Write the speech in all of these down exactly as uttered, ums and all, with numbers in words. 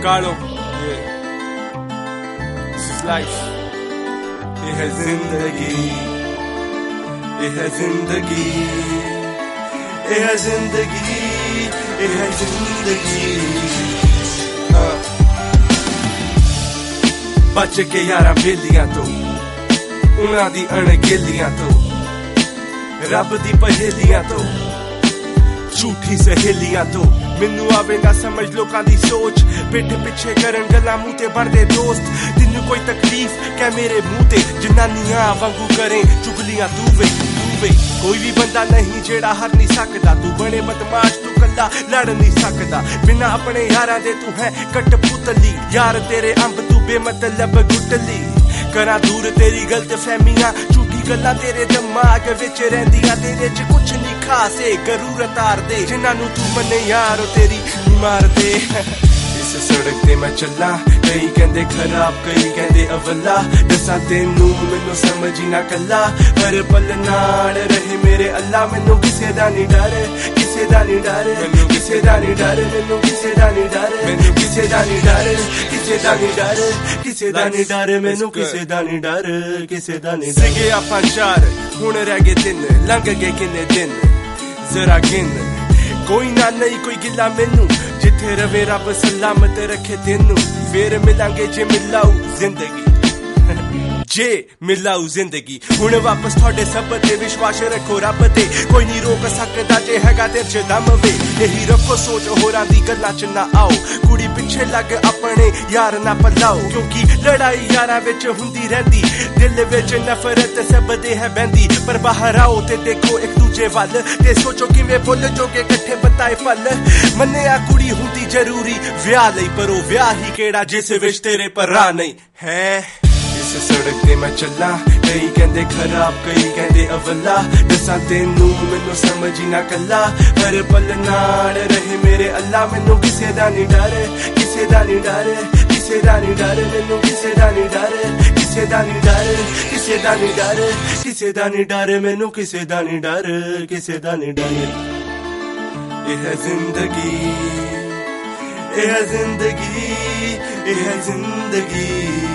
Carlo, yeah. This is life. ये है जिंदगी, ये है जिंदगी, ये है जिंदगी, ये है जिंदगी. हाँ. बच के यारा बेलियां तो, उन्हां दी अणगेलियां तो, रब दी पहेलियां तो, झूठी सहेलियां तो. मैनू आवे ना समझ लोकां दी सोच, पिठ पिछे करन गल्लां मूंह ते बनदे दोस्त. तेनू कोई तकलीफ कै मेरे मूंह ते, जनानियां वांगू करें चुगलियां दूवे दूवे. कोई भी बंदा नहीं जेड़ा हर नहीं सकदा, तू बने बदमाश तू कल्ला लड़ नहीं सकदा. बिना अपने यारां दे तू है कठपुतली, यार तेरे अंब तू बेमतलब गुटली. करा दूर तेरी गलत फहमियां, झूठी गल्लां तेरे दिमाग विच रहिंदियां. तेरे च कुछ नहीं खास ए गरूर तार दे, जिन्हां नू तू मन्ने यार तेरी मार दे. इस सड़क ते मैं चला, कई कहंदे खराब कई कहंदे अवला. दसा तेनू मैनू समझ ही ना कला, हर पल नाल रहे मेरे अल्लाह. मैनू किसे दा नहीं डर, किसे दा नहीं डर, मैनू किसे दा नहीं डर, मैनू किसे दा नहीं डर, मैनू किसे दा नहीं डर, किसे दा नहीं डर, किसे दा नहीं डर, मैनू किसे दा नहीं डर, किसे दा नहीं डर. सीगे आपां चार हुण रह गए तिन, लंघ गए किन्ने दिन जरा गिन. कोई ना नहीं कोई गिला मैनू, जिथे रवे रब सलामत रखे तेनू. फिर मिलांगे जे मिलाऊ जिंदगी, जे मिलाऊ जिंदगी. हुण वापस थोड़े सब ते विश्वास रखो रब ते, कोई नहीं रोक सकदा जे हैगा तेरे च दम वे. यही रखो सोच होरां दी गल्लां च ना आओ, कुड़ी पिछे लग अपने यार ना पलाओ. क्योंकि लड़ाई यारां विच हुंदी रहिंदी, दिल विच नफरत सब दे है बहंदी. पर बाहर आओ ते देखो एक दूजे वल, ते सोचो किवें फुल जोगे कट्ठे बताए फल. मन्नेआ कुड़ी हुंदी जरूरी विआह लई, पर ओ विआह ही केड़ा जिस विच तेरे भरा नहीं है. इस सड़क ते मैं चला, कई कहंदे खराब कई कहंदे अवला. दसा तेनू मैनू समझ ही ना कला, हर पल नाल रहे मेरे अल्लाह. मैनू किसे दा नहीं डर, किसे दा नहीं डर, किसे दा नहीं डर, मैनू किसे दा नहीं डर, किसे दा नहीं डर, किसे दा नहीं डर, किसे दा नहीं डर, मैनू किसे दा नहीं डर, किसे दा नहीं डर. ये है जिंदगी, ये है जिंदगी, ये है जिंदगी.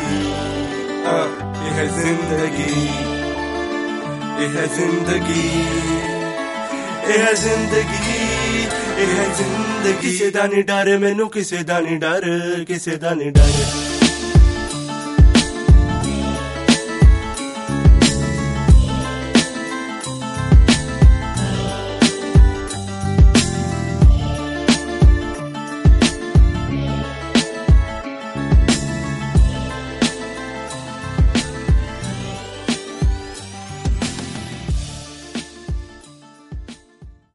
ये है जिंदगी, ये है जिंदगी, ये है जिंदगी, ये है जिंदगी. किसे दा नहीं डर, मैनू किसे दा नहीं डर, किसे दा नहीं डर.